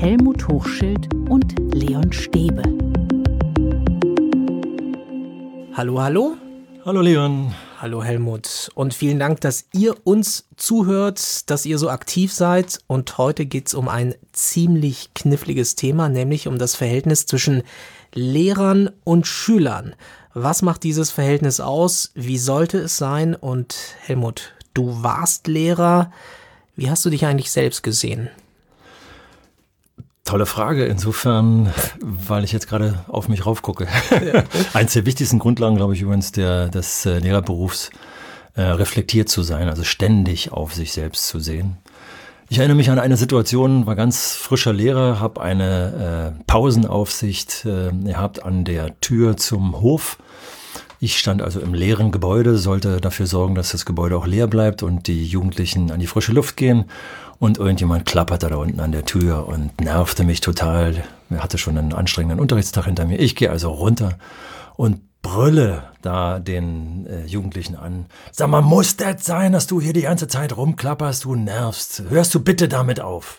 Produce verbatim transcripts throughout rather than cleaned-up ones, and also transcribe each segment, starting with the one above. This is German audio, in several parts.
Helmut Hochschild und Leon Stäbe. Hallo, hallo. Hallo Leon. Hallo Helmut. Und vielen Dank, dass ihr uns zuhört, dass ihr so aktiv seid. Und heute geht es um ein ziemlich kniffliges Thema, nämlich um das Verhältnis zwischen Lehrern und Schülern. Was macht dieses Verhältnis aus? Wie sollte es sein? Und Helmut, du warst Lehrer. Wie hast du dich eigentlich selbst gesehen? Tolle Frage, insofern, weil ich jetzt gerade auf mich raufgucke. Ja. Eins der wichtigsten Grundlagen, glaube ich, übrigens der, des äh, Lehrerberufs, äh, reflektiert zu sein, also ständig auf sich selbst zu sehen. Ich erinnere mich an eine Situation, war ganz frischer Lehrer, habe eine äh, Pausenaufsicht äh, gehabt an der Tür zum Hof. Ich stand also im leeren Gebäude, sollte dafür sorgen, dass das Gebäude auch leer bleibt und die Jugendlichen an die frische Luft gehen. Und irgendjemand klapperte da unten an der Tür und nervte mich total. Er hatte schon einen anstrengenden Unterrichtstag hinter mir. Ich gehe also runter und brülle da den äh, Jugendlichen an. Sag mal, muss das sein, dass du hier die ganze Zeit rumklapperst? Du nervst. Hörst du bitte damit auf?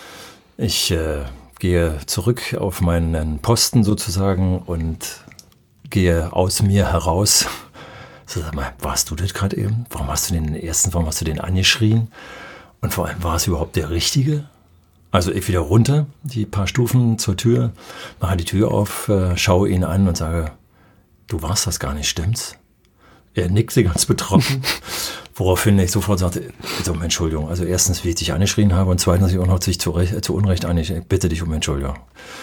Ich äh, gehe zurück auf meinen Posten sozusagen und gehe aus mir heraus. So, sag mal, warst du das gerade eben? Warum hast du den ersten, warum hast du den angeschrien? Und vor allem, war es überhaupt der Richtige? Also ich wieder runter, die paar Stufen zur Tür, mache die Tür auf, äh, schaue ihn an und sage, du warst das gar nicht, stimmt's? Er nickte ganz betroffen, woraufhin ich sofort sagte, bitte um Entschuldigung. Also erstens, wie ich dich angeschrien habe und zweitens, ich auch noch sich zu, Recht, zu Unrecht an, ich bitte dich um Entschuldigung.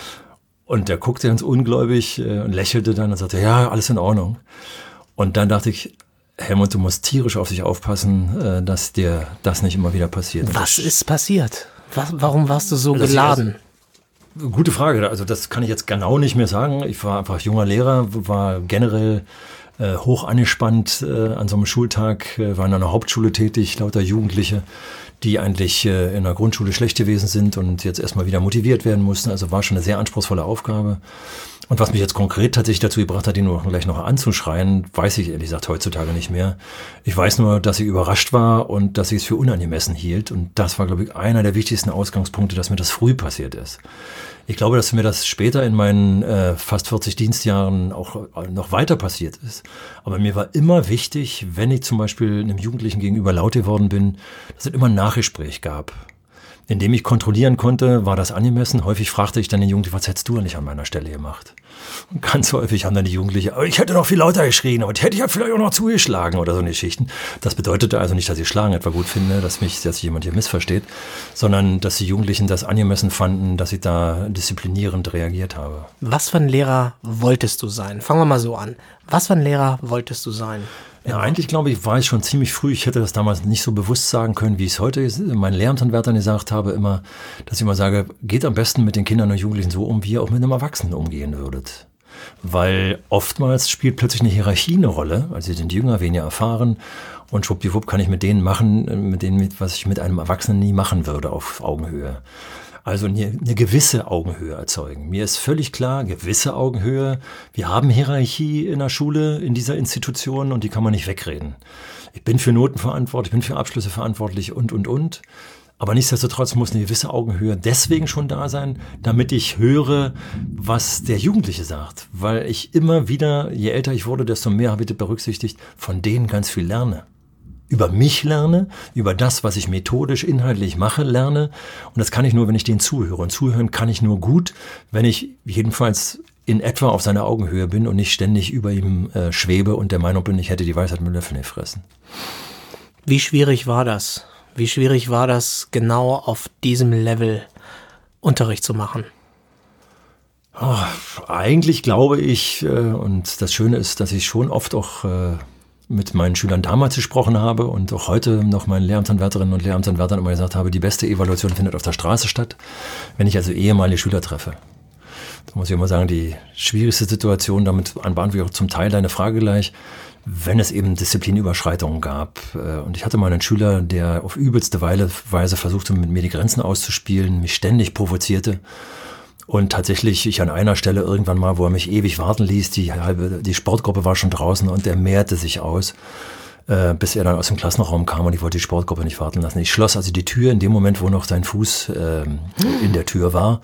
Und der guckte ganz ungläubig äh, und lächelte dann und sagte, ja, alles in Ordnung. Und dann dachte ich, Helmut, du musst tierisch auf dich aufpassen, äh, dass dir das nicht immer wieder passiert. Was ist passiert? Was, warum warst du so also geladen? Also, gute Frage. Also das kann ich jetzt genau nicht mehr sagen. Ich war einfach junger Lehrer, war generell äh, hoch angespannt äh, an so einem Schultag, äh, war in einer Hauptschule tätig, lauter Jugendliche, die eigentlich äh, in der Grundschule schlecht gewesen sind und jetzt erstmal wieder motiviert werden mussten. Also war schon eine sehr anspruchsvolle Aufgabe. Und was mich jetzt konkret tatsächlich dazu gebracht hat, ihn nur gleich noch anzuschreien, weiß ich ehrlich gesagt heutzutage nicht mehr. Ich weiß nur, dass ich überrascht war und dass ich es für unangemessen hielt. Und das war, glaube ich, einer der wichtigsten Ausgangspunkte, dass mir das früh passiert ist. Ich glaube, dass mir das später in meinen äh, fast vierzig Dienstjahren auch noch weiter passiert ist. Aber mir war immer wichtig, wenn ich zum Beispiel einem Jugendlichen gegenüber laut geworden bin, dass es immer ein Nachgespräch gab. Indem ich kontrollieren konnte, war das angemessen. Häufig fragte ich dann den Jugendlichen, was hättest du nicht an meiner Stelle gemacht? Und ganz häufig haben dann die Jugendlichen, aber ich hätte noch viel lauter geschrien, aber ich hätte ja vielleicht auch noch zugeschlagen oder so eine Geschichten. Das bedeutete also nicht, dass ich Schlagen etwa gut finde, dass mich dass sich jemand hier missversteht, sondern dass die Jugendlichen das angemessen fanden, dass ich da disziplinierend reagiert habe. Was für ein Lehrer wolltest du sein? Fangen wir mal so an. Was für ein Lehrer wolltest du sein? Ja, eigentlich glaube ich, war ich schon ziemlich früh. Ich hätte das damals nicht so bewusst sagen können, wie ich es heute meinen Lehramtsanwärtern gesagt habe, immer, dass ich immer sage, geht am besten mit den Kindern und Jugendlichen so um, wie ihr auch mit einem Erwachsenen umgehen würdet. Weil oftmals spielt plötzlich eine Hierarchie eine Rolle. Also sie sind jünger, weniger erfahren und schwuppdiwupp kann ich mit denen machen, mit denen, was ich mit einem Erwachsenen nie machen würde auf Augenhöhe. Also eine, eine gewisse Augenhöhe erzeugen. Mir ist völlig klar, gewisse Augenhöhe. Wir haben Hierarchie in der Schule, in dieser Institution und die kann man nicht wegreden. Ich bin für Noten verantwortlich, ich bin für Abschlüsse verantwortlich und, und, und. Aber nichtsdestotrotz muss eine gewisse Augenhöhe deswegen schon da sein, damit ich höre, was der Jugendliche sagt. Weil ich immer wieder, je älter ich wurde, desto mehr habe ich berücksichtigt, von denen ganz viel lerne. Über mich lerne, über das, was ich methodisch, inhaltlich mache, lerne. Und das kann ich nur, wenn ich denen zuhöre. Und zuhören kann ich nur gut, wenn ich jedenfalls in etwa auf seiner Augenhöhe bin und nicht ständig über ihm äh, schwebe und der Meinung bin, ich hätte die Weisheit mit Löffeln gefressen. Wie schwierig war das? Wie schwierig war das, genau auf diesem Level Unterricht zu machen? Oh, eigentlich glaube ich, äh, und das Schöne ist, dass ich schon oft auch äh, mit meinen Schülern damals gesprochen habe und auch heute noch meinen Lehramtsanwärterinnen und Lehramtsanwärtern immer gesagt habe, die beste Evaluation findet auf der Straße statt, wenn ich also ehemalige Schüler treffe. Da muss ich immer sagen, die schwierigste Situation, damit beantworte ich auch zum Teil deine Frage gleich, wenn es eben Disziplinüberschreitungen gab. Und ich hatte mal einen Schüler, der auf übelste Weise versuchte, mit mir die Grenzen auszuspielen, mich ständig provozierte. Und tatsächlich, ich an einer Stelle irgendwann mal, wo er mich ewig warten ließ, die halbe, die Sportgruppe war schon draußen und der mehrte sich aus. äh, bis er dann aus dem Klassenraum kam und ich wollte die Sportgruppe nicht warten lassen. Ich schloss also die Tür in dem Moment, wo noch sein Fuß äh, in der Tür war.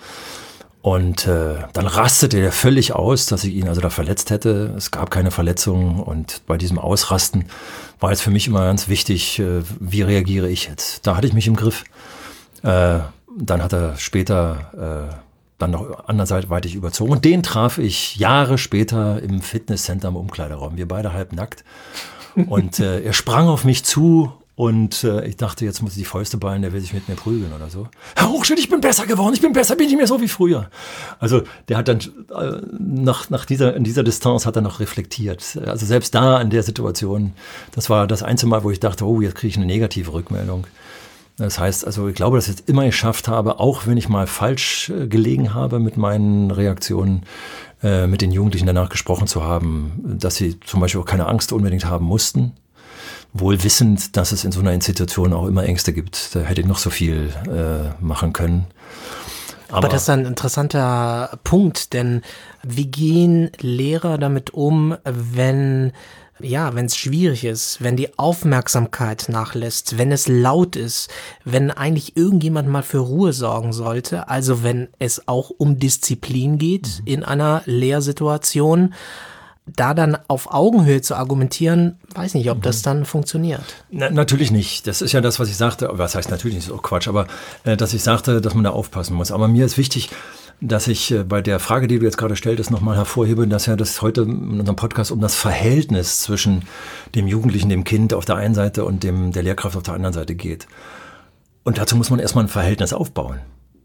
Und äh, dann rastete er völlig aus, dass ich ihn also da verletzt hätte. Es gab keine Verletzungen und bei diesem Ausrasten war jetzt für mich immer ganz wichtig, äh, wie reagiere ich jetzt. Da hatte ich mich im Griff. Äh, dann hat er später äh, dann noch anderseitig überzogen und den traf ich Jahre später im Fitnesscenter im Umkleideraum. Wir beide halb nackt und äh, er sprang auf mich zu. Und äh, ich dachte, jetzt muss ich die Fäuste ballen, der will sich mit mir prügeln oder so. Herr Hochschild, ich bin besser geworden, ich bin besser, bin ich nicht mehr so wie früher. Also der hat dann äh, nach, nach dieser, in dieser Distanz hat er noch reflektiert. Also selbst da in der Situation, das war das einzige Mal, wo ich dachte, oh, jetzt kriege ich eine negative Rückmeldung. Das heißt, also ich glaube, dass ich es immer geschafft habe, auch wenn ich mal falsch äh, gelegen habe mit meinen Reaktionen, äh, mit den Jugendlichen danach gesprochen zu haben, dass sie zum Beispiel auch keine Angst unbedingt haben mussten. Wohl wissend, dass es in so einer Institution auch immer Ängste gibt. Da hätte ich noch so viel äh, machen können. Aber, Aber das ist ein interessanter Punkt, denn wie gehen Lehrer damit um, wenn ja, wenn es schwierig ist, wenn die Aufmerksamkeit nachlässt, wenn es laut ist, wenn eigentlich irgendjemand mal für Ruhe sorgen sollte, also wenn es auch um Disziplin geht mhm. in einer Lehrsituation, da dann auf Augenhöhe zu argumentieren, weiß nicht, ob das dann funktioniert. Na, natürlich nicht. Das ist ja das, was ich sagte. Was heißt natürlich nicht, ist auch Quatsch, aber äh, dass ich sagte, dass man da aufpassen muss. Aber mir ist wichtig, dass ich äh, bei der Frage, die du jetzt gerade stelltest, nochmal hervorhebe, dass ja das heute in unserem Podcast um das Verhältnis zwischen dem Jugendlichen, dem Kind auf der einen Seite und dem der Lehrkraft auf der anderen Seite geht. Und dazu muss man erstmal ein Verhältnis aufbauen.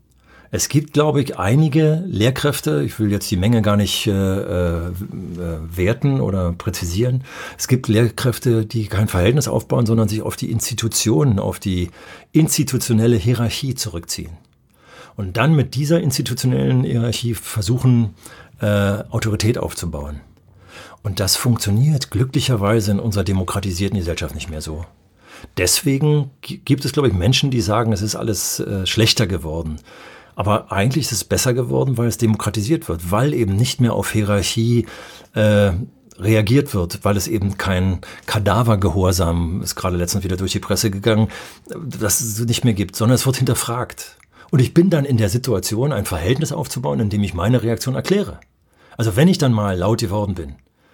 Es gibt, glaube ich, einige Lehrkräfte, ich will jetzt die Menge gar nicht äh, äh, werten oder präzisieren. Es gibt Lehrkräfte, die kein Verhältnis aufbauen, sondern sich auf die Institutionen, auf die institutionelle Hierarchie zurückziehen. Und dann mit dieser institutionellen Hierarchie versuchen, äh, Autorität aufzubauen. Und das funktioniert glücklicherweise in unserer demokratisierten Gesellschaft nicht mehr so. Deswegen gibt es, glaube ich, Menschen, die sagen, es ist alles äh, schlechter geworden. Aber eigentlich ist es besser geworden, weil es demokratisiert wird, weil eben nicht mehr auf Hierarchie äh, reagiert wird, weil es eben kein Kadavergehorsam, ist gerade letztens wieder durch die Presse gegangen, das es nicht mehr gibt, sondern es wird hinterfragt. Und ich bin dann in der Situation, ein Verhältnis aufzubauen, in dem ich meine Reaktion erkläre. Also wenn ich dann mal laut geworden bin,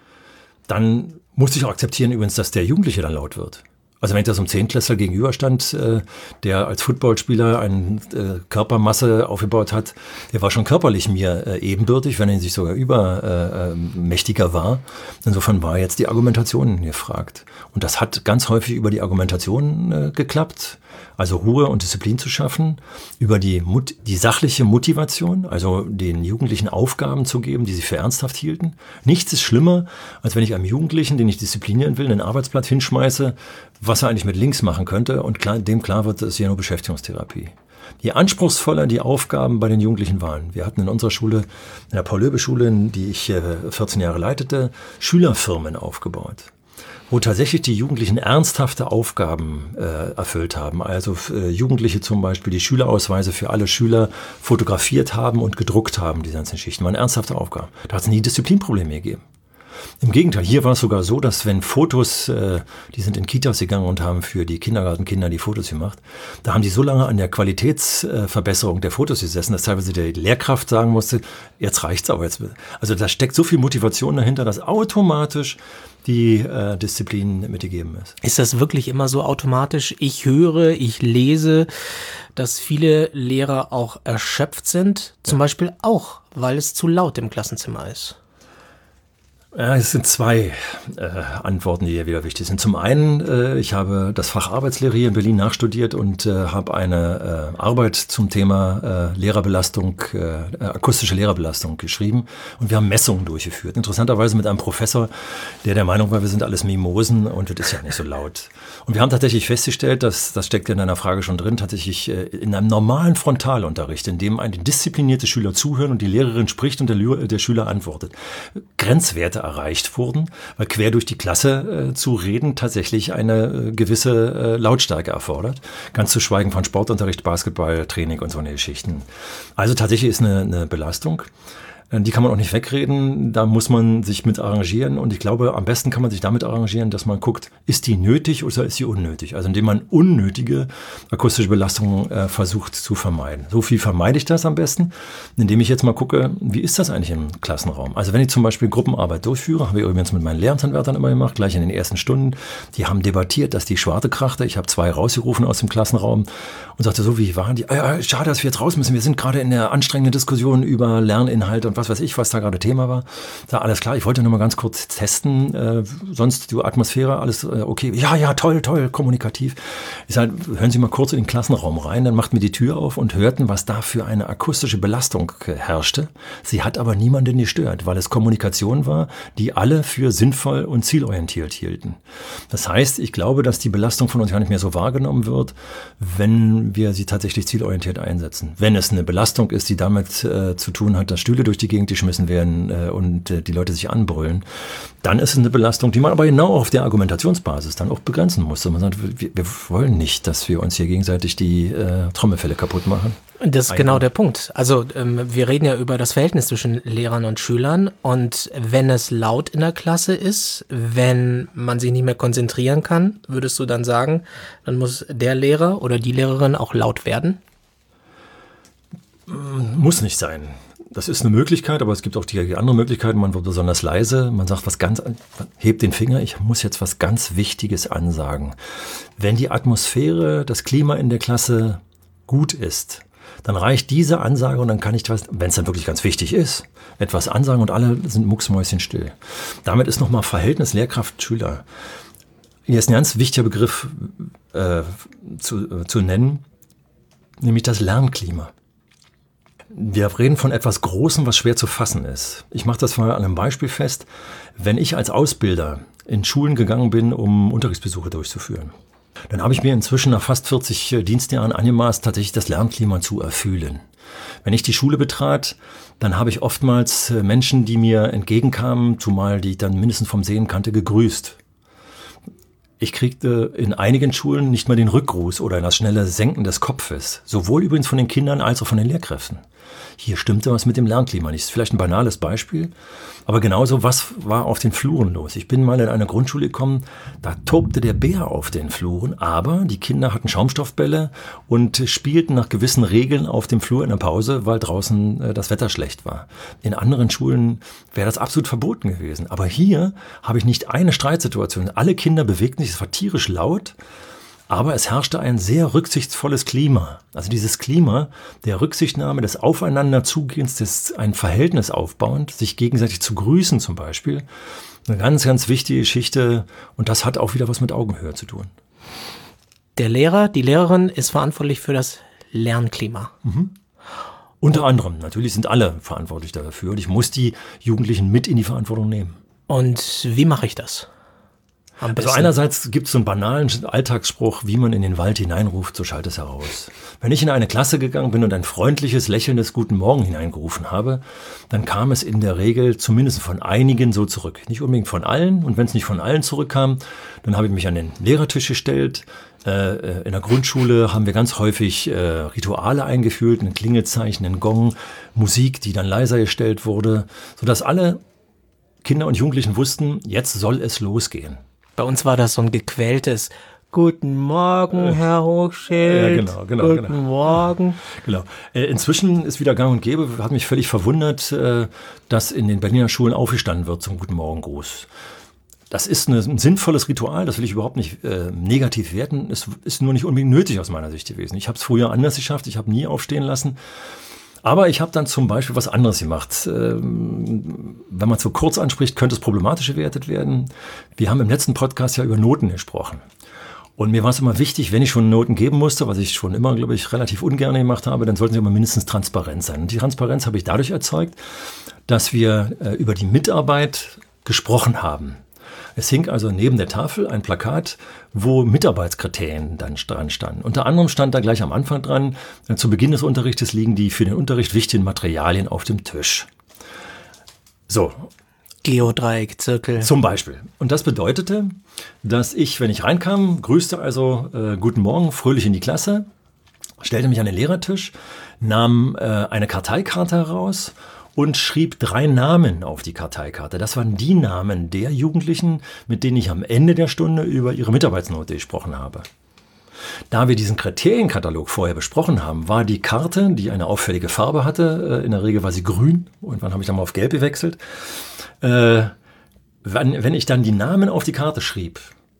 dann muss ich auch akzeptieren übrigens, dass der Jugendliche dann laut wird. Also wenn ich da so einem Zehntklässler gegenüberstand, äh, der als Footballspieler eine äh, Körpermasse aufgebaut hat, der war schon körperlich mir äh, ebenbürtig, wenn er sich sogar übermächtiger äh, war. Insofern war jetzt die Argumentation gefragt. Und das hat ganz häufig über die Argumentation äh, geklappt. Also Ruhe und Disziplin zu schaffen, über die, Mut, die sachliche Motivation, also den Jugendlichen Aufgaben zu geben, die sie für ernsthaft hielten. Nichts ist schlimmer, als wenn ich einem Jugendlichen, den ich disziplinieren will, einen Arbeitsblatt hinschmeiße, was er eigentlich mit links machen könnte und klar, dem klar wird, das ist ja nur Beschäftigungstherapie. Je anspruchsvoller die Aufgaben bei den Jugendlichen waren. Wir hatten in unserer Schule, in der Paul-Löbe-Schule, die ich vierzehn Jahre leitete, Schülerfirmen aufgebaut, wo tatsächlich die Jugendlichen ernsthafte Aufgaben äh, erfüllt haben. Also äh, Jugendliche zum Beispiel die Schülerausweise für alle Schüler fotografiert haben und gedruckt haben, die ganzen Schichten. Das waren ernsthafte Aufgaben. Da hat es nie Disziplinprobleme gegeben. Im Gegenteil, hier war es sogar so, dass wenn Fotos, äh, die sind in Kitas gegangen und haben für die Kindergartenkinder die Fotos gemacht, da haben die so lange an der Qualitätsverbesserung der Fotos gesessen, dass teilweise die Lehrkraft sagen musste, jetzt reicht's aber jetzt. Also da steckt so viel Motivation dahinter, dass automatisch die äh, Disziplin mitgegeben ist. Ist das wirklich immer so automatisch? Ich höre, ich lese, dass viele Lehrer auch erschöpft sind, zum ja. Beispiel auch, weil es zu laut im Klassenzimmer ist. Ja, es sind zwei äh, Antworten, die hier wieder wichtig sind. Zum einen, äh, ich habe das Fach Arbeitslehre hier in Berlin nachstudiert und äh, habe eine äh, Arbeit zum Thema äh, Lehrerbelastung, äh, akustische Lehrerbelastung geschrieben und wir haben Messungen durchgeführt. Interessanterweise mit einem Professor, der der Meinung war, wir sind alles Mimosen und das ist ja nicht so laut. Und wir haben tatsächlich festgestellt, dass, das steckt in deiner Frage schon drin, tatsächlich äh, in einem normalen Frontalunterricht, in dem ein disziplinierte Schüler zuhören und die Lehrerin spricht und der, der Schüler antwortet, Grenzwerte erreicht wurden, weil quer durch die Klasse äh, zu reden tatsächlich eine äh, gewisse äh, Lautstärke erfordert. Ganz zu schweigen von Sportunterricht, Basketball, Training und so eine Geschichten. Also tatsächlich ist eine, eine Belastung. Die kann man auch nicht wegreden, da muss man sich mit arrangieren und ich glaube, am besten kann man sich damit arrangieren, dass man guckt, ist die nötig oder ist sie unnötig? Also indem man unnötige akustische Belastungen äh, versucht zu vermeiden. So viel vermeide ich das am besten, indem ich jetzt mal gucke, wie ist das eigentlich im Klassenraum? Also wenn ich zum Beispiel Gruppenarbeit durchführe, habe ich übrigens mit meinen Lehramtsanwärtern immer gemacht, gleich in den ersten Stunden, die haben debattiert, dass die Schwarte krachte. Ich habe zwei rausgerufen aus dem Klassenraum und sagte so, wie waren die? Ah, ja, schade, dass wir jetzt raus müssen. Wir sind gerade in der anstrengenden Diskussion über Lerninhalte und was weiß ich, was da gerade Thema war. Da alles klar, ich wollte nur mal ganz kurz testen, äh, sonst die Atmosphäre, alles äh, okay. Ja, ja, toll, toll, kommunikativ. Ich sage, hören Sie mal kurz in den Klassenraum rein, dann macht mir die Tür auf und hörten, was da für eine akustische Belastung herrschte. Sie hat aber niemanden gestört, weil es Kommunikation war, die alle für sinnvoll und zielorientiert hielten. Das heißt, ich glaube, dass die Belastung von uns gar nicht mehr so wahrgenommen wird, wenn wir sie tatsächlich zielorientiert einsetzen. Wenn es eine Belastung ist, die damit äh, zu tun hat, dass Stühle durch die Gegend geschmissen werden äh, und äh, die Leute sich anbrüllen, dann ist es eine Belastung, die man aber genau auf der Argumentationsbasis dann auch begrenzen muss. Man sagt, wir, wir wollen nicht, dass wir uns hier gegenseitig die äh, Trommelfelle kaputt machen. Das ist Eigentlich. Genau der Punkt. Also ähm, wir reden ja über das Verhältnis zwischen Lehrern und Schülern und wenn es laut in der Klasse ist, wenn man sich nicht mehr konzentrieren kann, würdest du dann sagen, dann muss der Lehrer oder die Lehrerin auch laut werden? Muss nicht sein. Das ist eine Möglichkeit, aber es gibt auch die andere Möglichkeit. Man wird besonders leise, man sagt was ganz, hebt den Finger, ich muss jetzt was ganz Wichtiges ansagen. Wenn die Atmosphäre, das Klima in der Klasse gut ist, dann reicht diese Ansage und dann kann ich, wenn es dann wirklich ganz wichtig ist, etwas ansagen und alle sind mucksmäuschenstill. Damit ist nochmal Verhältnis Lehrkraft-Schüler. Hier ist ein ganz wichtiger Begriff äh, zu, äh, zu nennen, nämlich das Lernklima. Wir reden von etwas Großem, was schwer zu fassen ist. Ich mache das mal an einem Beispiel fest. Wenn ich als Ausbilder in Schulen gegangen bin, um Unterrichtsbesuche durchzuführen, dann habe ich mir inzwischen nach fast vierzig Dienstjahren angemaßt, tatsächlich das Lernklima zu erfühlen. Wenn ich die Schule betrat, dann habe ich oftmals Menschen, die mir entgegenkamen, zumal die ich dann mindestens vom Sehen kannte, gegrüßt. Ich kriegte in einigen Schulen nicht mal den Rückgruß oder das schnelle Senken des Kopfes, sowohl übrigens von den Kindern als auch von den Lehrkräften. Hier stimmte was mit dem Lernklima nicht. Das ist vielleicht ein banales Beispiel, aber genauso, was war auf den Fluren los? Ich bin mal in eine Grundschule gekommen, da tobte der Bär auf den Fluren, aber die Kinder hatten Schaumstoffbälle und spielten nach gewissen Regeln auf dem Flur in der Pause, weil draußen äh, das Wetter schlecht war. In anderen Schulen wäre das absolut verboten gewesen. Aber hier habe ich nicht eine Streitsituation. Alle Kinder bewegten sich, es war tierisch laut. Aber es herrschte ein sehr rücksichtsvolles Klima. Also dieses Klima der Rücksichtnahme, des Aufeinanderzugehens, des ein Verhältnis aufbauend, sich gegenseitig zu grüßen zum Beispiel. Eine ganz, ganz wichtige Geschichte und das hat auch wieder was mit Augenhöhe zu tun. Der Lehrer, die Lehrerin ist verantwortlich für das Lernklima. Mhm. Unter und, anderem, natürlich sind alle verantwortlich dafür und ich muss die Jugendlichen mit in die Verantwortung nehmen. Und wie mache ich das? Also einerseits gibt es so einen banalen Alltagsspruch, wie man in den Wald hineinruft, so schallt es heraus. Wenn ich in eine Klasse gegangen bin und ein freundliches, lächelndes Guten Morgen hineingerufen habe, dann kam es in der Regel zumindest von einigen so zurück. Nicht unbedingt von allen und wenn es nicht von allen zurückkam, dann habe ich mich an den Lehrertisch gestellt. Äh, in der Grundschule haben wir ganz häufig äh, Rituale eingeführt, ein Klingelzeichen, ein Gong, Musik, die dann leiser gestellt wurde, sodass alle Kinder und Jugendlichen wussten, jetzt soll es losgehen. Bei uns war das so ein gequältes Guten Morgen, Herr Hochschild. Ja, genau, genau. Guten genau. Morgen. Genau. Inzwischen ist wieder gang und gäbe, hat mich völlig verwundert, dass in den Berliner Schulen aufgestanden wird zum Guten Morgen-Gruß. Das ist eine, ein sinnvolles Ritual, das will ich überhaupt nicht äh, negativ werten. Es ist nur nicht unbedingt nötig aus meiner Sicht gewesen. Ich habe es früher anders geschafft, ich habe nie aufstehen lassen. Aber ich habe dann zum Beispiel was anderes gemacht. Ähm, wenn man es so kurz anspricht, könnte es problematisch gewertet werden. Wir haben im letzten Podcast ja über Noten gesprochen. Und mir war es immer wichtig, wenn ich schon Noten geben musste, was ich schon immer, glaube ich, relativ ungern gemacht habe, dann sollten sie immer mindestens transparent sein. Und die Transparenz habe ich dadurch erzeugt, dass wir äh, über die Mitarbeit gesprochen haben. Es hing also neben der Tafel ein Plakat, wo Mitarbeitskriterien dann dran standen. Unter anderem stand da gleich am Anfang dran, äh, zu Beginn des Unterrichtes liegen die für den Unterricht wichtigen Materialien auf dem Tisch. So. Geodreieck, Zirkel. Zum Beispiel. Und das bedeutete, dass ich, wenn ich reinkam, grüßte also äh, Guten Morgen, fröhlich in die Klasse, stellte mich an den Lehrertisch, nahm äh, eine Karteikarte heraus und schrieb drei Namen auf die Karteikarte. Das waren die Namen der Jugendlichen, mit denen ich am Ende der Stunde über ihre Mitarbeitsnote gesprochen habe. Da wir diesen Kriterienkatalog vorher besprochen haben, war die Karte, die eine auffällige Farbe hatte, in der Regel war sie grün, irgendwann habe ich dann mal auf gelb gewechselt. Äh, wenn, wenn ich dann die Namen auf die Karte schrieb,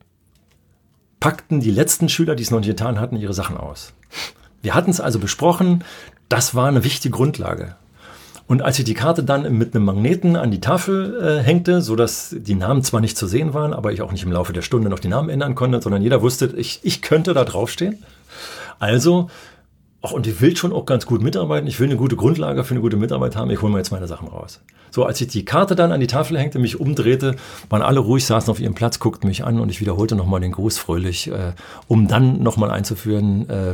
packten die letzten Schüler, die es noch nicht getan hatten, ihre Sachen aus. Wir hatten es also besprochen, das war eine wichtige Grundlage. Und als ich die Karte dann mit einem Magneten an die Tafel äh, hängte, sodass die Namen zwar nicht zu sehen waren, aber ich auch nicht im Laufe der Stunde noch die Namen ändern konnte, sondern jeder wusste, ich, ich könnte da draufstehen. Also, ach, und ich will schon auch ganz gut mitarbeiten, ich will eine gute Grundlage für eine gute Mitarbeit haben, ich hole mir jetzt meine Sachen raus. So, als ich die Karte dann an die Tafel hängte, mich umdrehte, waren alle ruhig, saßen auf ihrem Platz, guckten mich an und ich wiederholte nochmal den Gruß fröhlich, äh, um dann nochmal einzuführen, äh,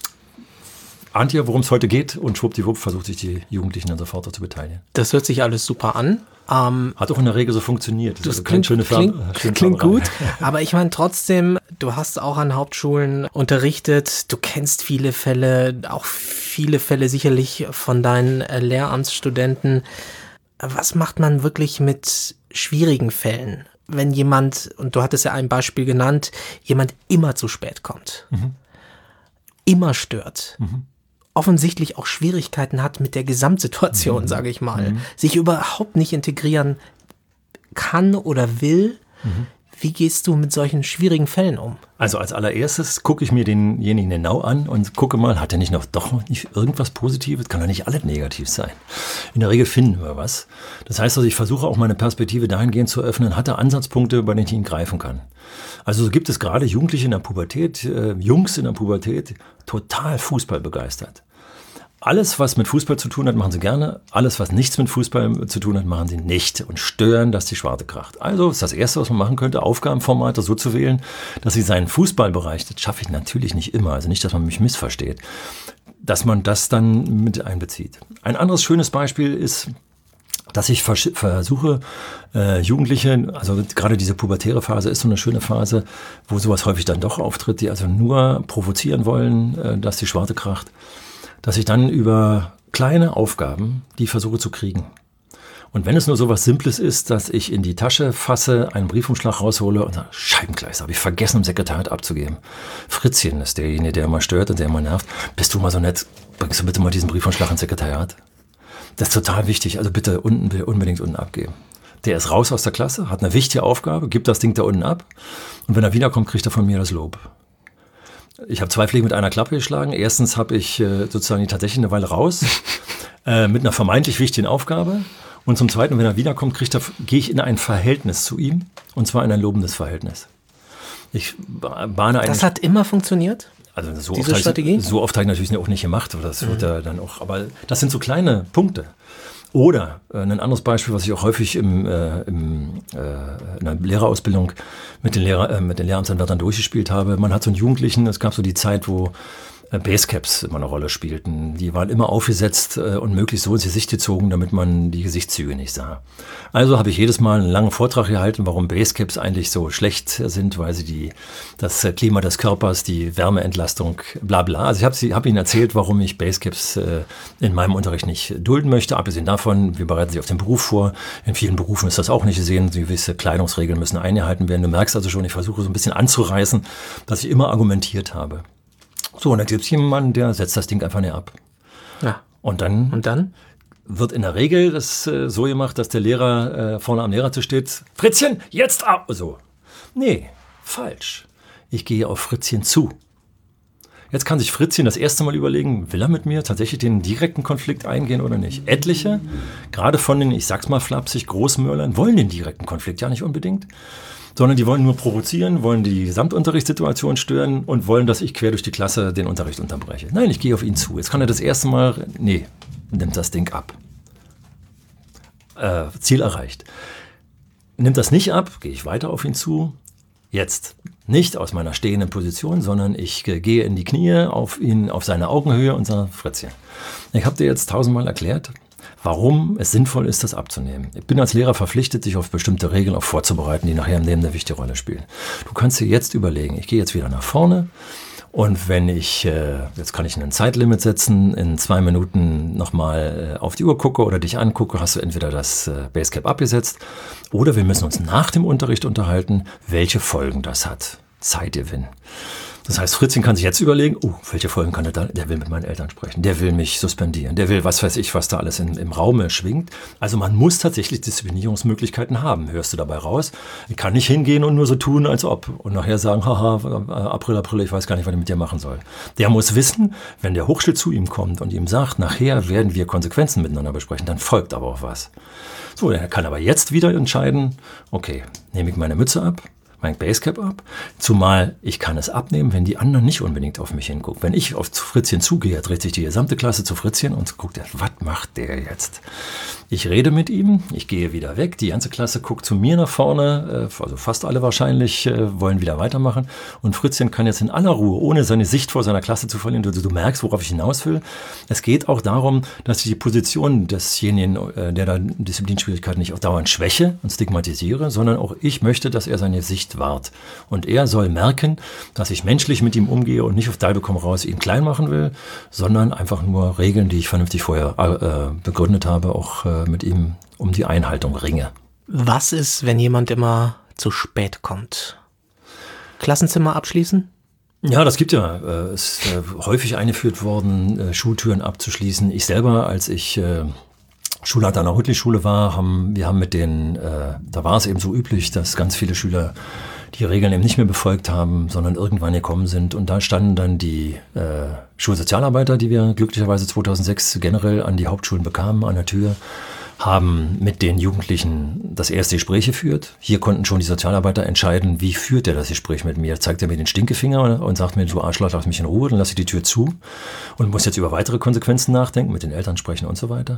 ahnt ihr, worum es heute geht? Und schwuppdiwupp versucht sich die Jugendlichen dann sofort zu beteiligen. Das hört sich alles super an. Ähm, Hat auch in der Regel so funktioniert. Das, das also klingt, schöne klingt, schöne klingt gut, aber ich meine trotzdem, du hast auch an Hauptschulen unterrichtet, du kennst viele Fälle, auch viele Fälle sicherlich von deinen äh, Lehramtsstudenten. Was macht man wirklich mit schwierigen Fällen, wenn jemand, und du hattest ja ein Beispiel genannt, jemand immer zu spät kommt, mhm. immer stört, mhm. offensichtlich auch Schwierigkeiten hat mit der Gesamtsituation, mhm. sage ich mal, mhm. sich überhaupt nicht integrieren kann oder will. Mhm. Wie gehst du mit solchen schwierigen Fällen um? Also als allererstes gucke ich mir denjenigen genau an und gucke mal, hat er nicht noch doch noch nicht irgendwas Positives? Kann doch nicht alles negativ sein. In der Regel finden wir was. Das heißt also, ich versuche auch meine Perspektive dahingehend zu öffnen, hat er Ansatzpunkte, bei denen ich ihn greifen kann. Also so gibt es gerade Jugendliche in der Pubertät, äh, Jungs in der Pubertät, total Fußball begeistert. Alles, was mit Fußball zu tun hat, machen sie gerne. Alles, was nichts mit Fußball zu tun hat, machen sie nicht und stören, dass die Schwarte kracht. Also ist das Erste, was man machen könnte, Aufgabenformate so zu wählen, dass sie seinen Fußballbereich, das schaffe ich natürlich nicht immer, also nicht, dass man mich missversteht, dass man das dann mit einbezieht. Ein anderes schönes Beispiel ist, dass ich vers- versuche, äh, Jugendliche, also gerade diese pubertäre Phase ist so eine schöne Phase, wo sowas häufig dann doch auftritt, die also nur provozieren wollen, äh, dass die Schwarte kracht, dass ich dann über kleine Aufgaben die versuche zu kriegen. Und wenn es nur so was Simples ist, dass ich in die Tasche fasse, einen Briefumschlag raushole und sage, Scheibenkleister, habe ich vergessen, im Sekretariat abzugeben. Fritzchen ist derjenige, der immer stört und der immer nervt. Bist du mal so nett, bringst du bitte mal diesen Briefumschlag ins Sekretariat? Das ist total wichtig, also bitte unten, unbedingt unten abgeben. Der ist raus aus der Klasse, hat eine wichtige Aufgabe, gibt das Ding da unten ab und wenn er wiederkommt, kriegt er von mir das Lob. Ich habe zwei Fliegen mit einer Klappe geschlagen. Erstens habe ich äh, sozusagen tatsächlich eine Weile raus äh, mit einer vermeintlich wichtigen Aufgabe. Und zum Zweiten, wenn er wiederkommt, kriegt er, gehe ich in ein Verhältnis zu ihm. Und zwar in ein lobendes Verhältnis. Ich bahne einen. Das hat immer funktioniert? Also so diese oft Strategie? Ich, so oft habe ich natürlich auch nicht gemacht. Das mhm. wird ja dann auch. Aber das sind so kleine Punkte. Oder äh, ein anderes Beispiel, was ich auch häufig im, äh, im, äh, in der Lehrerausbildung mit den, Lehrer, äh, mit den Lehramtsanwärtern durchgespielt habe. Man hat so einen Jugendlichen, es gab so die Zeit, wo äh, Basecaps immer eine Rolle spielten. Die waren immer aufgesetzt äh, und möglichst so ins Gesicht gezogen, damit man die Gesichtszüge nicht sah. Also habe ich jedes Mal einen langen Vortrag gehalten, warum Basecaps eigentlich so schlecht sind, weil sie die, das Klima des Körpers, die Wärmeentlastung, bla bla. Also ich habe sie, hab ihnen erzählt, warum ich Basecaps äh, in meinem Unterricht nicht dulden möchte. Abgesehen davon, wir bereiten sie auf den Beruf vor. In vielen Berufen ist das auch nicht gesehen. Gewisse Kleidungsregeln müssen eingehalten werden. Du merkst also schon, ich versuche so ein bisschen anzureißen, dass ich immer argumentiert habe. So, und dann gibt es jemanden, der setzt das Ding einfach nicht ab. Ja. Und dann? Und dann? Wird in der Regel das äh, so gemacht, dass der Lehrer äh, vorne am Lehrertisch steht. Fritzchen, jetzt ab! So. Nee, falsch. Ich gehe auf Fritzchen zu. Jetzt kann sich Fritzchen das erste Mal überlegen, will er mit mir tatsächlich den direkten Konflikt eingehen oder nicht? Etliche, gerade von den, ich sag's mal flapsig, Großmörlern, wollen den direkten Konflikt ja nicht unbedingt, sondern die wollen nur provozieren, wollen die Gesamtunterrichtssituation stören und wollen, dass ich quer durch die Klasse den Unterricht unterbreche. Nein, ich gehe auf ihn zu. Jetzt kann er das erste Mal, nee, nimmt das Ding ab. Äh, Ziel erreicht. Nimmt das nicht ab, gehe ich weiter auf ihn zu. Jetzt nicht aus meiner stehenden Position, sondern ich äh, gehe in die Knie auf ihn, auf seine Augenhöhe und sage, Fritzchen, ich habe dir jetzt tausendmal erklärt, warum es sinnvoll ist, das abzunehmen. Ich bin als Lehrer verpflichtet, sich auf bestimmte Regeln auch vorzubereiten, die nachher im Leben eine wichtige Rolle spielen. Du kannst dir jetzt überlegen, ich gehe jetzt wieder nach vorne Und wenn ich, äh, jetzt kann ich ein Zeitlimit setzen, in zwei Minuten nochmal äh, auf die Uhr gucke oder dich angucke, hast du entweder das äh, Basecap abgesetzt oder wir müssen uns nach dem Unterricht unterhalten, welche Folgen das hat. Zeitgewinn. Das heißt, Fritzchen kann sich jetzt überlegen, oh, welche Folgen kann er da? Der will mit meinen Eltern sprechen, der will mich suspendieren, der will was weiß ich, was da alles in, im Raum schwingt. Also man muss tatsächlich Disziplinierungsmöglichkeiten haben. Hörst du dabei raus? Ich kann nicht hingehen und nur so tun, als ob. Und nachher sagen, haha, April, April, ich weiß gar nicht, was ich mit dir machen soll. Der muss wissen, wenn der Hochschild zu ihm kommt und ihm sagt, nachher werden wir Konsequenzen miteinander besprechen, dann folgt aber auch was. So, er kann aber jetzt wieder entscheiden, okay, nehme ich meine Mütze ab, mein Basecap ab, zumal ich kann es abnehmen, wenn die anderen nicht unbedingt auf mich hingucken. Wenn ich auf Fritzchen zugehe, dreht sich die gesamte Klasse zu Fritzchen und guckt, was macht der jetzt? Ich rede mit ihm, ich gehe wieder weg, die ganze Klasse guckt zu mir nach vorne, also fast alle wahrscheinlich wollen wieder weitermachen und Fritzchen kann jetzt in aller Ruhe, ohne seine Sicht vor seiner Klasse zu verlieren, du, du merkst, worauf ich hinaus will. Es geht auch darum, dass ich die Position desjenigen, der da Disziplinschwierigkeiten nicht auf dauernd schwäche und stigmatisiere, sondern auch ich möchte, dass er seine Sicht wahrt. Und er soll merken, dass ich menschlich mit ihm umgehe und nicht auf Teil bekomme raus ihn klein machen will, sondern einfach nur Regeln, die ich vernünftig vorher äh, begründet habe, auch äh, mit ihm um die Einhaltung ringe. Was ist, wenn jemand immer zu spät kommt? Klassenzimmer abschließen? Ja, das gibt ja. Es äh, ist äh, häufig eingeführt worden, äh, Schultüren abzuschließen. Ich selber, als ich äh, Schulleiter an der Huttli-Schule war, haben wir haben mit den, äh, da war es eben so üblich, dass ganz viele Schüler die Regeln eben nicht mehr befolgt haben, sondern irgendwann gekommen sind. Und da standen dann die äh, Schulsozialarbeiter, die wir glücklicherweise zweitausendsechs generell an die Hauptschulen bekamen, an der Tür, haben mit den Jugendlichen das erste Gespräch geführt. Hier konnten schon die Sozialarbeiter entscheiden, wie führt er das Gespräch mit mir. Zeigt er mir den Stinkefinger und sagt mir, du Arschloch, lass mich in Ruhe, dann lasse ich die Tür zu und muss jetzt über weitere Konsequenzen nachdenken, mit den Eltern sprechen und so weiter.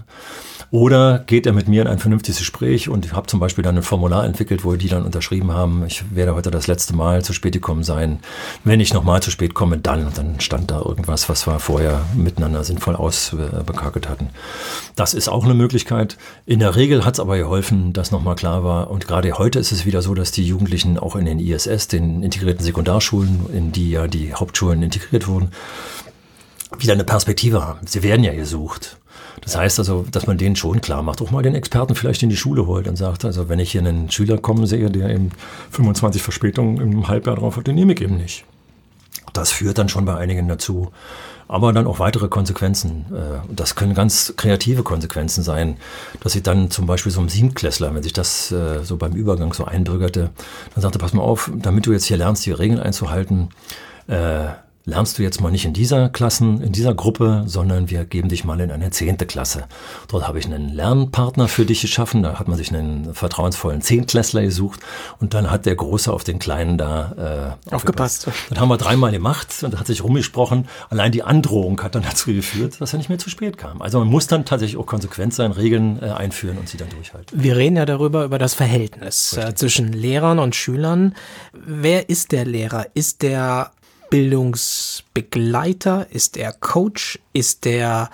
Oder geht er mit mir in ein vernünftiges Gespräch und ich habe zum Beispiel dann ein Formular entwickelt, wo die dann unterschrieben haben, ich werde heute das letzte Mal zu spät gekommen sein. Wenn ich nochmal zu spät komme, dann. Und dann stand da irgendwas, was wir vorher miteinander sinnvoll ausbekakelt hatten. Das ist auch eine Möglichkeit. In der Regel hat es aber geholfen, dass nochmal klar war, und gerade heute ist es wieder so, dass die Jugendlichen auch in den I S S, den integrierten Sekundarschulen, in die ja die Hauptschulen integriert wurden, wieder eine Perspektive haben. Sie werden ja gesucht. Das heißt also, dass man denen schon klar macht, auch mal den Experten vielleicht in die Schule holt und sagt, also wenn ich hier einen Schüler kommen sehe, der eben fünfundzwanzig Verspätungen im Halbjahr drauf hat, den nehme ich eben nicht. Das führt dann schon bei einigen dazu. Aber dann auch weitere Konsequenzen. Das können ganz kreative Konsequenzen sein, dass ich dann zum Beispiel so einem Siebtklässler, wenn sich das so beim Übergang so einbürgerte, dann sagte, pass mal auf, damit du jetzt hier lernst, die Regeln einzuhalten, äh, lernst du jetzt mal nicht in dieser Klassen, in dieser Gruppe, sondern wir geben dich mal in eine zehnte Klasse. Dort habe ich einen Lernpartner für dich geschaffen, da hat man sich einen vertrauensvollen Zehntklässler gesucht und dann hat der Große auf den Kleinen da äh, aufgepasst. Das haben wir dreimal gemacht und da hat sich rumgesprochen. Allein die Androhung hat dann dazu geführt, dass er nicht mehr zu spät kam. Also man muss dann tatsächlich auch konsequent sein, Regeln äh, einführen und sie dann durchhalten. Wir reden ja darüber, über das Verhältnis äh, zwischen Lehrern und Schülern. Wer ist der Lehrer? Ist der Bildungsbegleiter? Ist er Coach? Ist er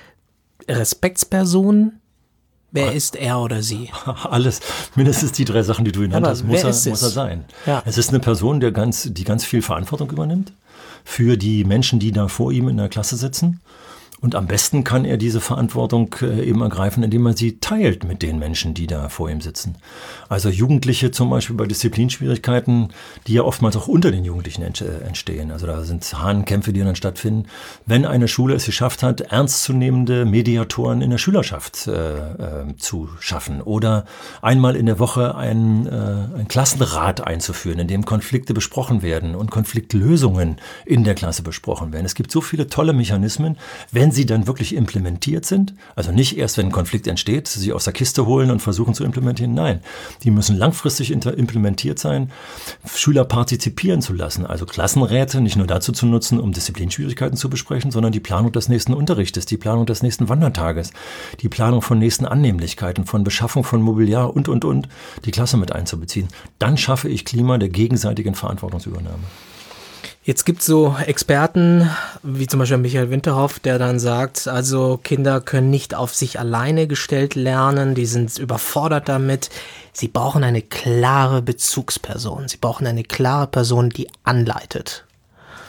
Respektsperson? Wer ah, ist er oder sie? Alles, mindestens die drei Sachen, die du genannt hast, muss er, muss er sein. Ja. Es ist eine Person, der ganz, die ganz viel Verantwortung übernimmt für die Menschen, die da vor ihm in der Klasse sitzen. Und am besten kann er diese Verantwortung äh, eben ergreifen, indem er sie teilt mit den Menschen, die da vor ihm sitzen. Also Jugendliche zum Beispiel bei Disziplinschwierigkeiten, die ja oftmals auch unter den Jugendlichen ent- äh, entstehen. Also da sind Hahnkämpfe, die dann stattfinden. Wenn eine Schule es geschafft hat, ernstzunehmende Mediatoren in der Schülerschaft äh, äh, zu schaffen oder einmal in der Woche einen, äh, einen Klassenrat einzuführen, in dem Konflikte besprochen werden und Konfliktlösungen in der Klasse besprochen werden. Es gibt so viele tolle Mechanismen, wenn sie dann wirklich implementiert sind, also nicht erst, wenn ein Konflikt entsteht, sie aus der Kiste holen und versuchen zu implementieren, nein, die müssen langfristig implementiert sein, Schüler partizipieren zu lassen, also Klassenräte nicht nur dazu zu nutzen, um Disziplinschwierigkeiten zu besprechen, sondern die Planung des nächsten Unterrichtes, die Planung des nächsten Wandertages, die Planung von nächsten Annehmlichkeiten, von Beschaffung von Mobiliar und, und, und, die Klasse mit einzubeziehen. Dann schaffe ich Klima der gegenseitigen Verantwortungsübernahme. Jetzt gibt es so Experten, wie zum Beispiel Michael Winterhoff, der dann sagt, also Kinder können nicht auf sich alleine gestellt lernen, die sind überfordert damit. Sie brauchen eine klare Bezugsperson, sie brauchen eine klare Person, die anleitet.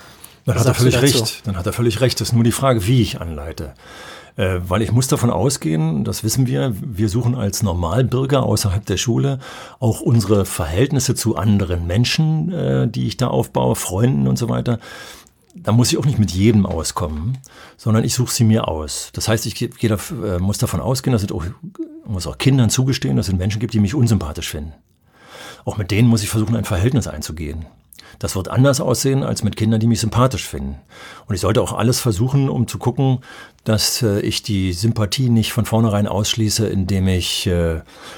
Dann hat er völlig recht. Dann hat er völlig recht. Das ist nur die Frage, wie ich anleite. Äh, weil ich muss davon ausgehen, das wissen wir, wir suchen als Normalbürger außerhalb der Schule auch unsere Verhältnisse zu anderen Menschen, äh, die ich da aufbaue, Freunden und so weiter. Da muss ich auch nicht mit jedem auskommen, sondern ich suche sie mir aus. Das heißt, ich gehe da, äh, muss davon ausgehen, dass es auch, muss auch Kindern zugestehen, dass es Menschen gibt, die mich unsympathisch finden. Auch mit denen muss ich versuchen, ein Verhältnis einzugehen. Das wird anders aussehen als mit Kindern, die mich sympathisch finden. Und ich sollte auch alles versuchen, um zu gucken, dass äh, ich die Sympathie nicht von vornherein ausschließe, indem ich äh,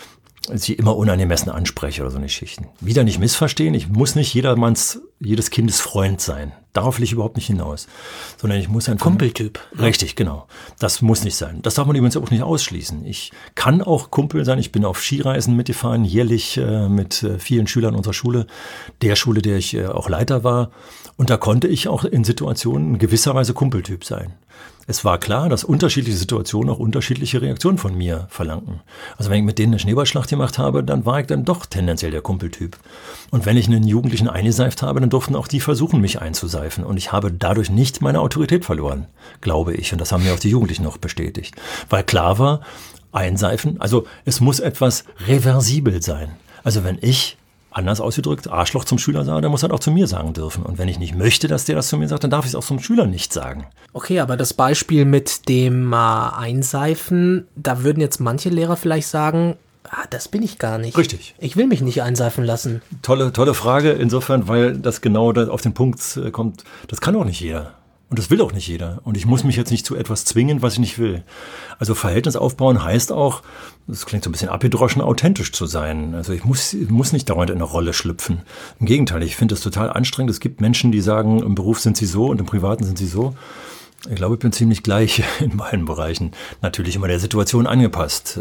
sie immer unangemessen anspreche oder so eine Geschichten. Wieder nicht missverstehen, ich muss nicht jedermanns, jedes Kindes Freund sein. Darauf will ich überhaupt nicht hinaus. Sondern ich muss ein Kumpeltyp. Richtig, genau. Das muss nicht sein. Das darf man übrigens auch nicht ausschließen. Ich kann auch Kumpel sein. Ich bin auf Skireisen mitgefahren, jährlich äh, mit äh, vielen Schülern unserer Schule, der Schule, der ich äh, auch Leiter war. Und da konnte ich auch in Situationen in gewisser Weise Kumpeltyp sein. Es war klar, dass unterschiedliche Situationen auch unterschiedliche Reaktionen von mir verlangten. Also wenn ich mit denen eine Schneeballschlacht gemacht habe, dann war ich dann doch tendenziell der Kumpeltyp. Und wenn ich einen Jugendlichen eingeseift habe, dann durften auch die versuchen, mich einzuseifen. Und ich habe dadurch nicht meine Autorität verloren, glaube ich. Und das haben mir auch die Jugendlichen noch bestätigt. Weil klar war, einseifen, also es muss etwas reversibel sein. Also wenn ich, anders ausgedrückt, Arschloch zum Schüler sage, dann muss er auch zu mir sagen dürfen. Und wenn ich nicht möchte, dass der das zu mir sagt, dann darf ich es auch zum Schüler nicht sagen. Okay, aber das Beispiel mit dem äh, Einseifen, da würden jetzt manche Lehrer vielleicht sagen, ah, das bin ich gar nicht. Richtig. Ich will mich nicht einseifen lassen. Tolle, tolle Frage insofern, weil das genau da auf den Punkt kommt, das kann auch nicht jeder. Und das will auch nicht jeder. Und ich muss mich jetzt nicht zu etwas zwingen, was ich nicht will. Also Verhältnis aufbauen heißt auch, das klingt so ein bisschen abgedroschen, authentisch zu sein. Also ich muss, muss nicht dauernd in eine Rolle schlüpfen. Im Gegenteil, ich finde das total anstrengend. Es gibt Menschen, die sagen, im Beruf sind sie so und im Privaten sind sie so. Ich glaube, ich bin ziemlich gleich in beiden Bereichen. Natürlich immer der Situation angepasst.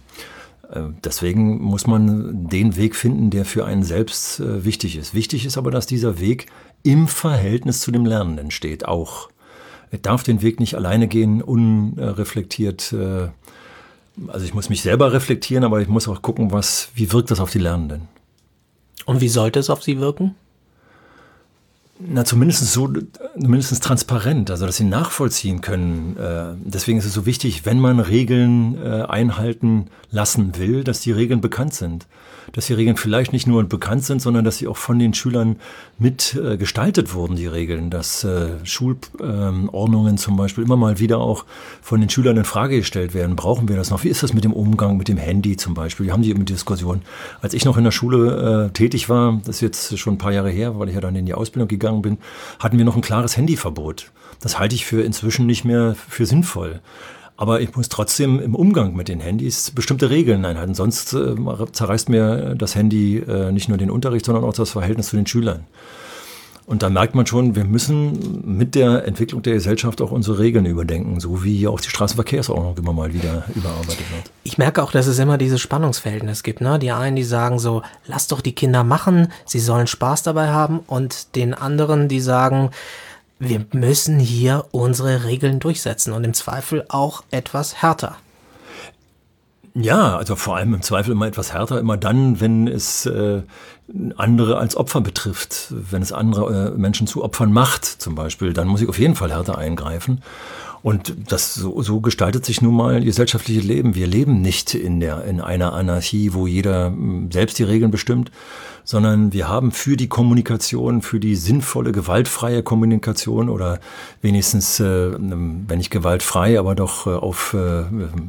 Deswegen muss man den Weg finden, der für einen selbst wichtig ist. Wichtig ist aber, dass dieser Weg im Verhältnis zu dem Lernenden steht, auch. Er darf den Weg nicht alleine gehen, unreflektiert. Also ich muss mich selber reflektieren, aber ich muss auch gucken, was, wie wirkt das auf die Lernenden. Und wie sollte es auf sie wirken? Na, zumindest so, zumindest transparent, also dass sie nachvollziehen können. Deswegen ist es so wichtig, wenn man Regeln einhalten lassen will, dass die Regeln bekannt sind. Dass die Regeln vielleicht nicht nur bekannt sind, sondern dass sie auch von den Schülern mit äh, gestaltet wurden, die Regeln. Dass äh, Schulordnungen ähm, zum Beispiel immer mal wieder auch von den Schülern in Frage gestellt werden. Brauchen wir das noch? Wie ist das mit dem Umgang mit dem Handy zum Beispiel? Wir haben die immer Diskussion. Als ich noch in der Schule äh, tätig war, das ist jetzt schon ein paar Jahre her, weil ich ja dann in die Ausbildung gegangen bin, hatten wir noch ein klares Handyverbot. Das halte ich für inzwischen nicht mehr für sinnvoll. Aber ich muss trotzdem im Umgang mit den Handys bestimmte Regeln einhalten. Sonst äh, zerreißt mir das Handy äh, nicht nur den Unterricht, sondern auch das Verhältnis zu den Schülern. Und da merkt man schon, wir müssen mit der Entwicklung der Gesellschaft auch unsere Regeln überdenken, so wie auch die Straßenverkehrsordnung immer mal wieder überarbeitet wird. Ich merke auch, dass es immer dieses Spannungsverhältnis gibt. Ne? Die einen, die sagen so, lass doch die Kinder machen, sie sollen Spaß dabei haben. Und den anderen, die sagen, wir müssen hier unsere Regeln durchsetzen und im Zweifel auch etwas härter. Ja, also vor allem im Zweifel immer etwas härter, immer dann, wenn es äh, andere als Opfer betrifft. Wenn es andere äh, Menschen zu Opfern macht zum Beispiel, dann muss ich auf jeden Fall härter eingreifen. Und das so, so gestaltet sich nun mal gesellschaftliches Leben. Wir leben nicht in der in einer Anarchie, wo jeder selbst die Regeln bestimmt, sondern wir haben für die Kommunikation, für die sinnvolle, gewaltfreie Kommunikation oder wenigstens, äh, wenn nicht gewaltfrei, aber doch äh, auf, äh,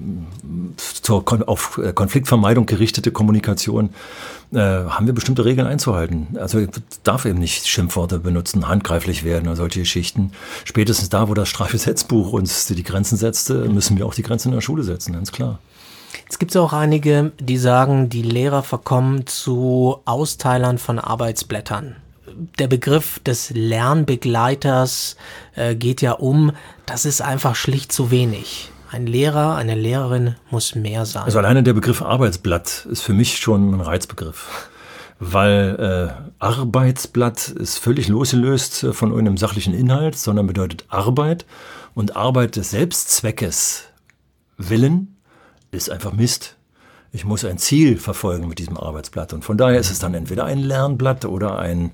zur, auf Konfliktvermeidung gerichtete Kommunikation, äh, haben wir bestimmte Regeln einzuhalten. Also ich darf eben nicht Schimpfworte benutzen, handgreiflich werden oder solche Geschichten. Spätestens da, wo das Strafgesetzbuch uns die Grenzen setzte, müssen wir auch die Grenzen in der Schule setzen, ganz klar. Es gibt auch einige, die sagen, die Lehrer verkommen zu Austeilern von Arbeitsblättern. Der Begriff des Lernbegleiters äh, geht ja um, das ist einfach schlicht zu wenig. Ein Lehrer, eine Lehrerin muss mehr sein. Also alleine der Begriff Arbeitsblatt ist für mich schon ein Reizbegriff. Weil äh, Arbeitsblatt ist völlig losgelöst von irgendeinem sachlichen Inhalt, sondern bedeutet Arbeit. Und Arbeit des Selbstzweckes willen ist einfach Mist. Ich muss ein Ziel verfolgen mit diesem Arbeitsblatt. Und von daher ist es dann entweder ein Lernblatt oder ein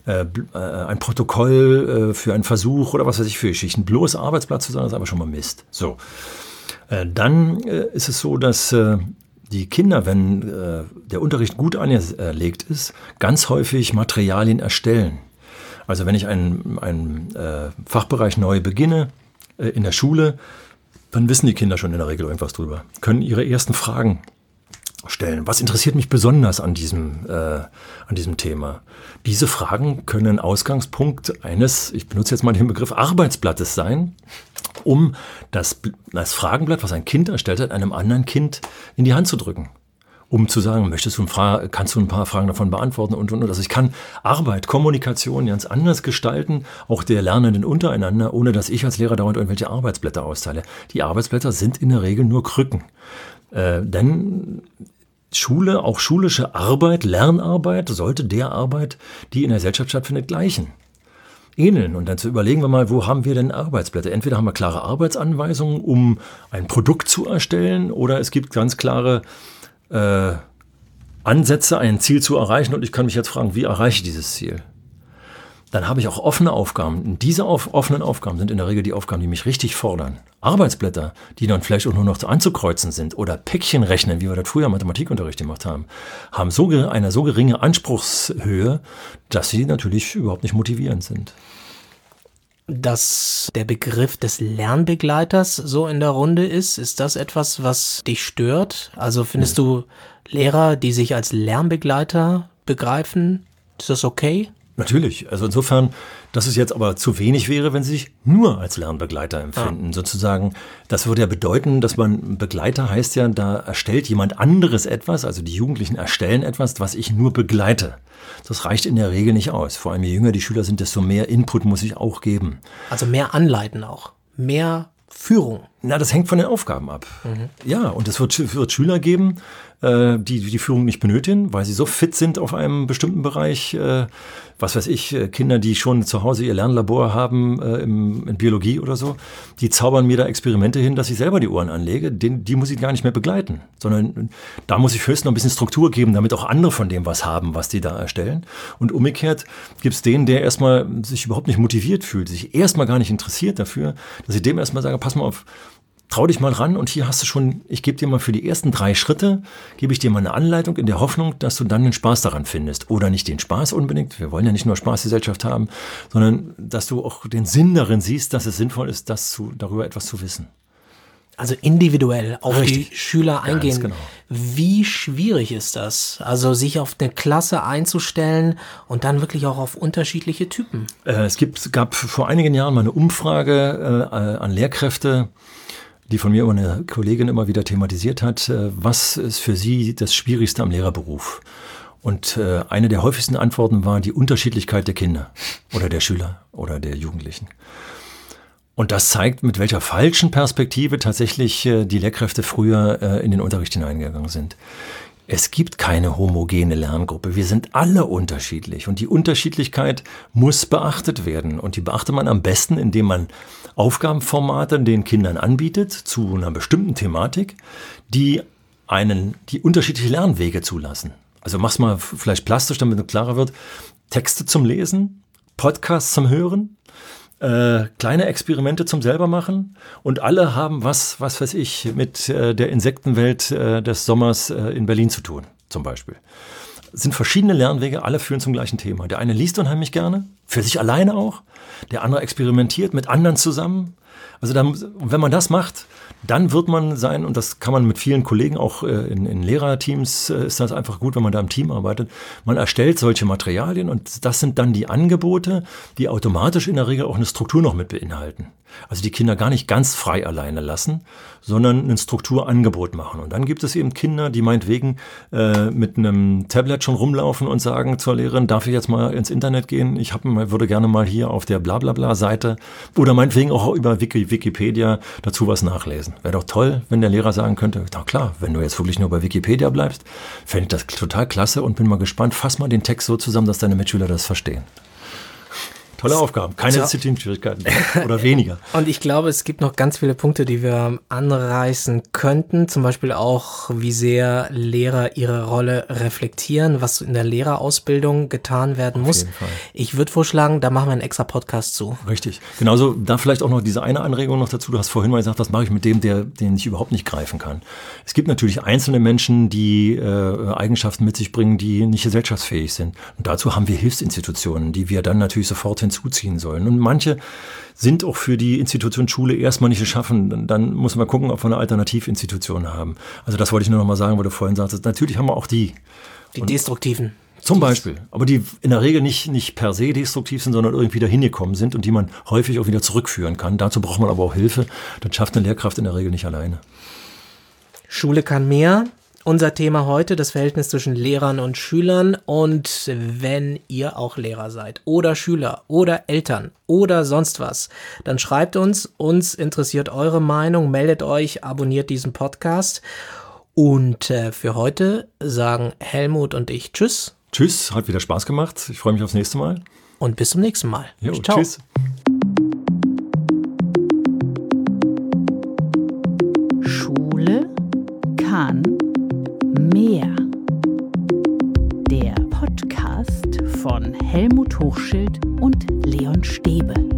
äh, ein Protokoll äh, für einen Versuch oder was weiß ich für Geschichten. Bloß Arbeitsblatt zu sagen, ist aber schon mal Mist. So. Äh, dann äh, ist es so, dass äh, die Kinder, wenn äh, der Unterricht gut angelegt ist, ganz häufig Materialien erstellen. Also wenn ich einen, einen äh, Fachbereich neu beginne äh, in der Schule, dann wissen die Kinder schon in der Regel irgendwas drüber, können ihre ersten Fragen stellen. Was interessiert mich besonders an diesem, äh, an diesem Thema? Diese Fragen können Ausgangspunkt eines, ich benutze jetzt mal den Begriff Arbeitsblattes sein, um das, das Fragenblatt, was ein Kind erstellt hat, einem anderen Kind in die Hand zu drücken. Um zu sagen, möchtest du ein Fra- kannst du ein paar Fragen davon beantworten und, und, und. Also ich kann Arbeit, Kommunikation ganz anders gestalten, auch der Lernenden untereinander, ohne dass ich als Lehrer dauernd irgendwelche Arbeitsblätter austeile. Die Arbeitsblätter sind in der Regel nur Krücken. Äh, denn Schule, auch schulische Arbeit, Lernarbeit, sollte der Arbeit, die in der Gesellschaft stattfindet, gleichen. Ähneln. Und dann zu überlegen wir mal, wo haben wir denn Arbeitsblätter? Entweder haben wir klare Arbeitsanweisungen, um ein Produkt zu erstellen, oder es gibt ganz klare äh, Ansätze, ein Ziel zu erreichen. Und ich kann mich jetzt fragen, wie erreiche ich dieses Ziel? Dann habe ich auch offene Aufgaben. Und diese auf, offenen Aufgaben sind in der Regel die Aufgaben, die mich richtig fordern. Arbeitsblätter, die dann vielleicht auch nur noch anzukreuzen sind, oder Päckchen rechnen, wie wir das früher im Mathematikunterricht gemacht haben, haben so eine so geringe Anspruchshöhe, dass sie natürlich überhaupt nicht motivierend sind. Dass der Begriff des Lernbegleiters so in der Runde ist, ist das etwas, was dich stört? Also findest du Lehrer, die sich als Lernbegleiter begreifen, ist das okay? Natürlich. Also insofern, dass es jetzt aber zu wenig wäre, wenn sie sich nur als Lernbegleiter empfinden. Ja. Sozusagen, das würde ja bedeuten, dass man, Begleiter heißt ja, da erstellt jemand anderes etwas, also die Jugendlichen erstellen etwas, was ich nur begleite. Das reicht in der Regel nicht aus. Vor allem je jünger die Schüler sind, desto mehr Input muss ich auch geben. Also mehr anleiten auch, mehr Führung. Na, das hängt von den Aufgaben ab. Mhm. Ja, und es wird, wird Schüler geben, äh, die die Führung nicht benötigen, weil sie so fit sind auf einem bestimmten Bereich. Äh, was weiß ich, äh, Kinder, die schon zu Hause ihr Lernlabor haben äh, im, in Biologie oder so, die zaubern mir da Experimente hin, dass ich selber die Ohren anlege. Den, die muss ich gar nicht mehr begleiten, sondern da muss ich höchstens noch ein bisschen Struktur geben, damit auch andere von dem was haben, was die da erstellen. Und umgekehrt gibt es den, der erstmal sich überhaupt nicht motiviert fühlt, sich erstmal gar nicht interessiert dafür, dass ich dem erstmal sage, pass mal auf, trau dich mal ran und hier hast du schon, ich gebe dir mal für die ersten drei Schritte, gebe ich dir mal eine Anleitung in der Hoffnung, dass du dann den Spaß daran findest. Oder nicht den Spaß unbedingt, wir wollen ja nicht nur Spaßgesellschaft haben, sondern dass du auch den Sinn darin siehst, dass es sinnvoll ist, das zu, darüber etwas zu wissen. Also individuell auf Richtig. Die Schüler eingehen. Ganz genau. Wie schwierig ist das? Also sich auf eine Klasse einzustellen und dann wirklich auch auf unterschiedliche Typen? Äh, es gibt, gab vor einigen Jahren mal eine Umfrage äh, an Lehrkräfte, die von mir immer eine Kollegin immer wieder thematisiert hat, was ist für sie das Schwierigste am Lehrerberuf? Und äh, eine der häufigsten Antworten war die Unterschiedlichkeit der Kinder oder der Schüler oder der Jugendlichen. Und das zeigt, mit welcher falschen Perspektive tatsächlich äh, die Lehrkräfte früher äh, in den Unterricht hineingegangen sind. Es gibt keine homogene Lerngruppe. Wir sind alle unterschiedlich und die Unterschiedlichkeit muss beachtet werden. Und die beachtet man am besten, indem man Aufgabenformate den Kindern anbietet zu einer bestimmten Thematik, die einen, die unterschiedliche Lernwege zulassen. Also mach's mal vielleicht plastisch, damit es klarer wird. Texte zum Lesen, Podcasts zum Hören, Äh, kleine Experimente zum selber machen und alle haben was, was weiß ich, mit äh, der Insektenwelt äh, des Sommers äh, in Berlin zu tun, zum Beispiel. Es sind verschiedene Lernwege, alle führen zum gleichen Thema. Der eine liest unheimlich gerne, für sich alleine auch, der andere experimentiert mit anderen zusammen. Also dann, wenn man das macht, dann wird man sein, und das kann man mit vielen Kollegen auch äh, in, in Lehrerteams, äh, ist das einfach gut, wenn man da im Team arbeitet. Man erstellt solche Materialien und das sind dann die Angebote, die automatisch in der Regel auch eine Struktur noch mit beinhalten. Also die Kinder gar nicht ganz frei alleine lassen, sondern ein Strukturangebot machen. Und dann gibt es eben Kinder, die meinetwegen äh, mit einem Tablet schon rumlaufen und sagen zur Lehrerin, darf ich jetzt mal ins Internet gehen? Ich hab, würde gerne mal hier auf der Blablabla-Seite oder meinetwegen auch über Wiki, Wikipedia dazu was nachlesen. Wäre doch toll, wenn der Lehrer sagen könnte, na klar, wenn du jetzt wirklich nur bei Wikipedia bleibst, fände ich das total klasse und bin mal gespannt, fass mal den Text so zusammen, dass deine Mitschüler das verstehen. Tolle Aufgaben, keine Disziplinschwierigkeiten oder weniger. Und ich glaube, es gibt noch ganz viele Punkte, die wir anreißen könnten. Zum Beispiel auch, wie sehr Lehrer ihre Rolle reflektieren, was in der Lehrerausbildung getan werden Auf muss. jeden Fall. Ich würde vorschlagen, da machen wir einen extra Podcast zu. Richtig. Genauso, da vielleicht auch noch diese eine Anregung noch dazu. Du hast vorhin mal gesagt, was mache ich mit dem, der, den ich überhaupt nicht greifen kann. Es gibt natürlich einzelne Menschen, die äh, Eigenschaften mit sich bringen, die nicht gesellschaftsfähig sind. Und dazu haben wir Hilfsinstitutionen, die wir dann natürlich sofort hinzuziehen sollen. Und manche sind auch für die Institution Schule erstmal nicht geschaffen. Dann muss man gucken, ob wir eine Alternativinstitution haben. Also das wollte ich nur noch mal sagen, weil du vorhin sagtest, natürlich haben wir auch die. Die Und destruktiven. Zum Beispiel. Aber die in der Regel nicht, nicht per se destruktiv sind, sondern irgendwie da hingekommen sind und die man häufig auch wieder zurückführen kann. Dazu braucht man aber auch Hilfe. Das schafft eine Lehrkraft in der Regel nicht alleine. Schule kann mehr. Unser Thema heute, das Verhältnis zwischen Lehrern und Schülern. Und wenn ihr auch Lehrer seid oder Schüler oder Eltern oder sonst was, dann schreibt uns. Uns interessiert eure Meinung. Meldet euch, abonniert diesen Podcast. Und äh, für heute sagen Helmut und ich Tschüss. Tschüss, hat wieder Spaß gemacht. Ich freue mich aufs nächste Mal. Und bis zum nächsten Mal. Jo, Ciao. Tschüss. Schule kann mehr. Der Podcast von Helmut Hochschild und Leon Stäbe.